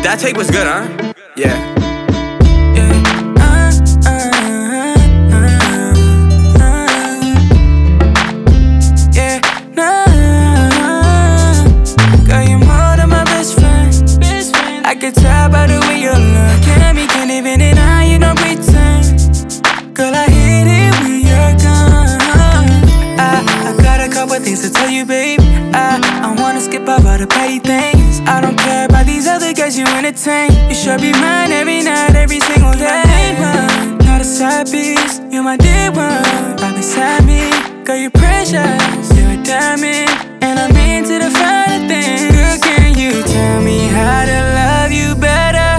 That take was good, huh? Yeah. Yeah, nah. Girl, you're more than my best friend. I can tell by the way you look at me. Can't even deny you don't pretend. Girl, I hate it when you're gone. I got a couple things to tell you, babe. I wanna skip over all the petty things. I don't care about these other guys you entertain. You should be mine every night, every single day. Not a side piece, you're my dear one. Right beside me, girl, you're precious. You're a diamond, and I'm into the finer things. Girl, can you tell me how to love you better?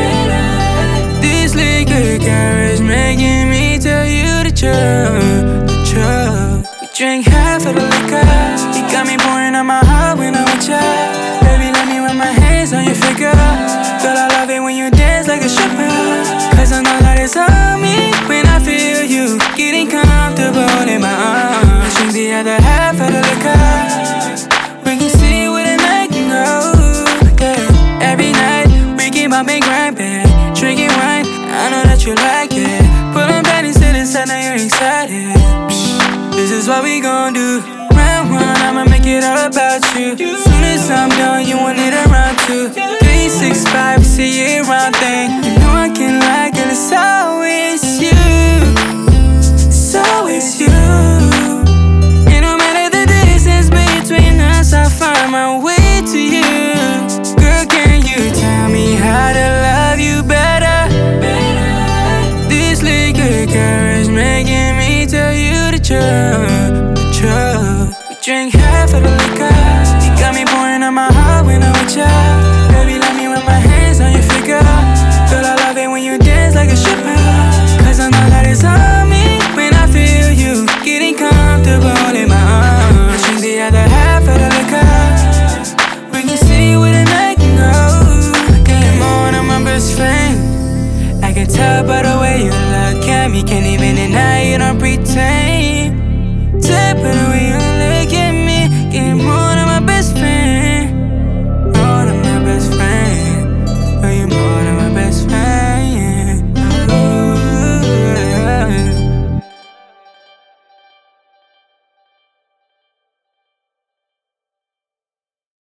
This liquor carriage making me tell you the truth. You drink half of the liquor. You got me pouring on my heart when I'm with ya. Baby, let me run my hands on your figure. Girl, I love it when you dance like a stripper. Cause I know that it's on me when I feel you getting comfortable in my arms. Drink the other half of the liquor. We can see where the night can go. Yeah. Every night we keep bumping grinding, drinking wine. I know that you like it. Pulling panties to the side, now you're excited. This is what we gon' do. Round one, I'ma make it all about you. Soon as I'm done, you want it around 2, 3, 6, 5, it's a year-round thing. You know I can like it, it's always you. It's always you. And no matter the distance between us, I'll find my way to you. Girl, can you tell me how to love you better? This liquor carriage making me tell you the truth. You drink half of the liquor. You got me pouring on my heart when I'm with ya. Baby, let me run my hands on your figure. Girl, I love it when you dance like a stripper. Cause I know that it's on me when I feel you getting comfortable in my arms. Drink the other half of the liquor. We can see where the night can go. You're more than my best friend. I can tell by the way you look at me. Can't even deny you don't pretend. Tip it